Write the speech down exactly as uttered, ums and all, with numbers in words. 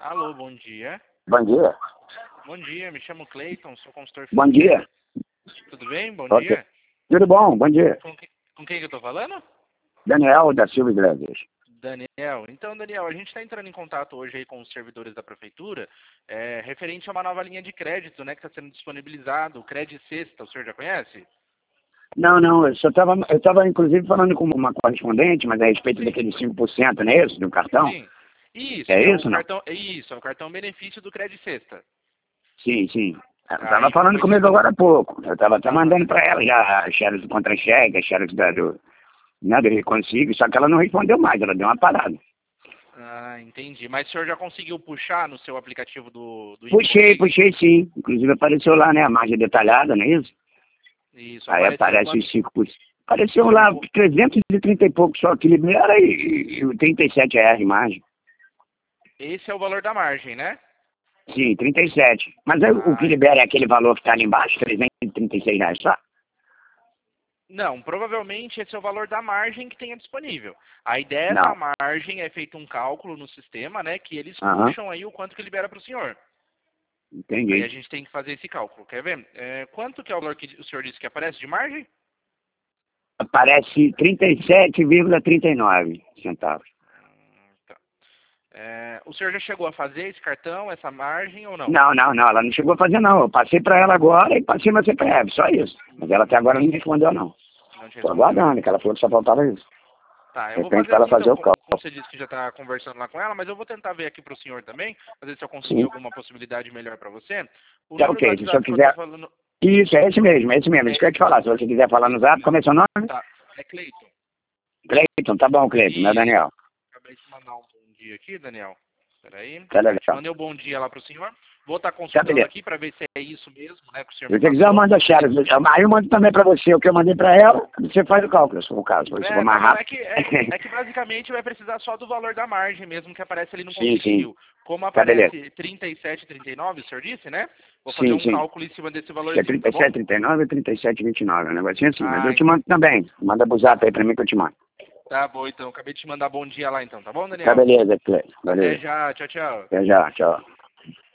Alô, bom dia. Bom dia. Bom dia, me chamo Cleiton, sou consultor Bom dia. financeiro. Tudo bem? Bom Ok. dia. Tudo bom? Bom dia. Com, que- com quem que eu tô falando? Daniel da Silva Iglesias. Daniel. Então, Daniel, a gente está entrando em contato hoje aí com os servidores da prefeitura, é, referente a uma nova linha de crédito, né, que está sendo disponibilizado, o Crédito Sexta, o senhor já conhece? Não, não, eu só estava, eu estava inclusive falando com uma correspondente, mas a respeito Sim. daquele cinco por cento, não é isso? Do cartão? Sim. Isso, É é o isso, não? cartão, é isso, é o cartão benefício do Crédito Sexta. Sim, sim. Ela estava Aí que falando foi comigo dispon- agora há pouco. Eu estava até Aham. mandando para ela já as xerox do contra-cheque, as xerox da, do, né, do Reconsigo, só que ela não respondeu mais, ela deu uma parada. Ah, entendi. Mas o senhor já conseguiu puxar no seu aplicativo do, do Puxei, Infoconsigo? puxei sim. Inclusive apareceu lá, né, a margem detalhada, não é isso? Isso, Aí apareceu aparece quanto? os cinco por cento. Apareceu lá Cinco. trezentos e trinta e pouco só que libera e, e trinta e sete reais de margem. Esse é o valor da margem, né? Sim, trinta e sete. Mas aí, o que Ah, libera é aquele valor que está ali embaixo, trezentos e trinta e seis reais só? não, provavelmente esse é o valor da margem que tenha disponível. Aí dessa Não. margem é feito um cálculo no sistema, né, que eles Aham, puxam aí o quanto que libera para o senhor. Aí a entendi. gente tem que fazer esse cálculo. Quer ver? É, quanto que é o valor que o senhor disse que aparece de margem? Aparece trinta e sete vírgula trinta e nove centavos. Hum, tá. É, o senhor já chegou a fazer esse cartão, essa margem ou não? Não, não, não, ela não chegou a fazer não. Eu passei para ela agora e passei no C P F, só isso. Mas ela até agora não me respondeu não. Não te Estou respondeu. aguardando, que ela falou que só faltava isso. Tá, De eu vou repente fazer para ela assim fazer então, o como, como cálculo. você disse que já está conversando lá com ela, mas eu vou tentar ver aqui para o senhor também, pra ver se eu conseguir Sim. alguma possibilidade melhor para você. O Tá número do ok, se o senhor WhatsApp que eu tô quiser... falando Isso, é esse mesmo, é esse mesmo. Isso é que eu ia te falar. Se você quiser falar no zap, como é seu nome? Tá, é Cleiton. Cleiton, tá bom, Cleiton, não é Isso. Daniel. Acabei de mandar um bom dia aqui, Daniel. Peraí. Tá Já te legal. mandei um bom dia lá pro senhor. Vou estar Tá consultando beleza. aqui para ver se é isso mesmo, né, que o senhor Se me você quiser, eu passou. mando a Xerox. Aí eu mando também pra você o que eu mandei pra ela, você faz o cálculo, se for o caso. Se for É, não, mais não, é rápido. que, é, é que basicamente vai precisar só do valor da margem mesmo que aparece ali no Sim, sim. consignio. Como Tá beleza. aparece trinta e sete, trinta e nove, o senhor disse, né? Vou fazer Sim, um sim. cálculo em cima desse Acho que é valorzinho, tá trinta e sete, bom? trinta e nove ou trinta e sete, vinte e nove, um negocinho assim. Mas eu Ah, te mando entendi. também. Manda pro zap aí pra mim que eu te mando. Tá bom, então. Acabei de te mandar bom dia lá, então, tá bom, Tá Daniel? beleza, Cleiton. Até Valeu. já. Tchau, tchau. Até já, tchau.